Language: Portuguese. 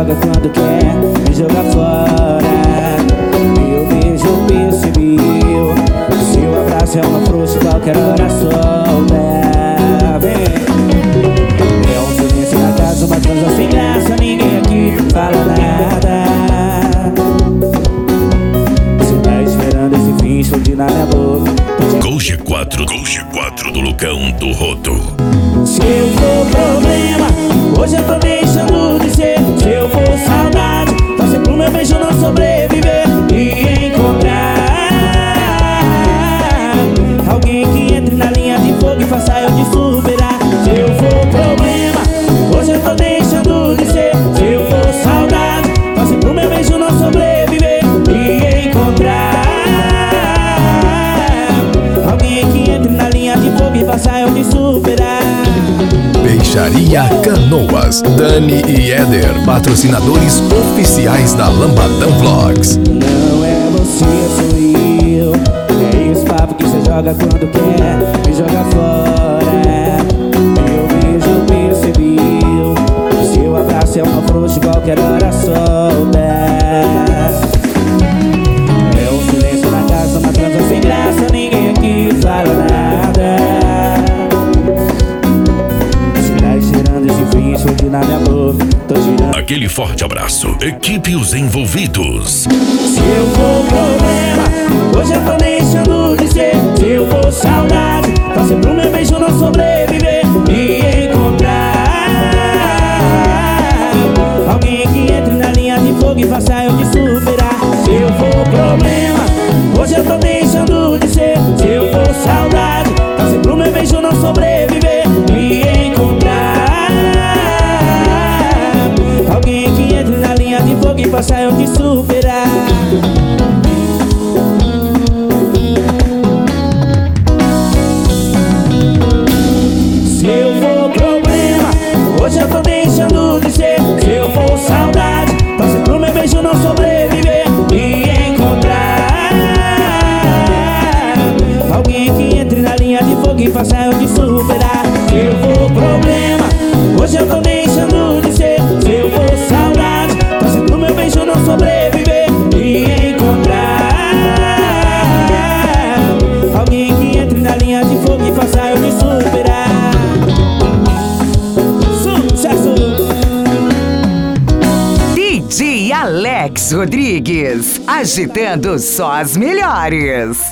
joga quando quer me jogar fora. Meu beijo percebeu, seu abraço é uma frouxa, qualquer hora solta. É um silêncio na casa, uma transa sem graça, ninguém aqui fala nada. Você tá esperando esse fim explodir na minha boca. Gol G4 do Lucão do Rodo. Se eu for problema, hoje eu tô deixando de ser. Se eu for saudade, torce pro meu beijo não sobreviver e encontrar alguém que entre na linha de fogo e faça eu te superar. Se eu for problema, hoje eu tô deixando de ser. Se eu for saudade, torce pro meu beijo não sobreviver e encontrar alguém que entre na linha de fogo e faça eu te superar. Peixaria Canoas, Dani e Éder, patrocinadores oficiais da Lambadão Vlogs. Não é você, sou eu. É esse papo que você joga quando quer me jogar fora. Meu beijo percebeu, seu abraço é uma frouxa, qualquer hora solta. É um silêncio na casa, uma transa sem graça, ninguém aqui fala nada. Na minha boca, tô girando. Aquele forte abraço, equipe e os envolvidos. Se eu for problema, hoje eu tô deixando de ser. Se eu for saudade, torce pro meu beijo não sobreviver e encontrar alguém que entre na linha de fogo e faça eu te superar. Se eu for problema, hoje eu tô deixando de ser. Se eu for saudade, torce pro meu beijo não sobreviver e encontrar alguém que entre na linha de fogo e faça eu te superar. Se eu for problema, hoje eu tô deixando de ser. Se eu for saudade, torce pro meu beijo não sobreviver e encontrar alguém que entre na linha de fogo e faça eu te superar. Se eu for problema, hoje eu tô deixando de ser. Se eu for saudade, torce pro meu beijo não sobreviver e encontrar alguém que entre na linha de fogo e faça eu te superar. Sucesso! DJ Alex Rodrigues, agitando só as melhores.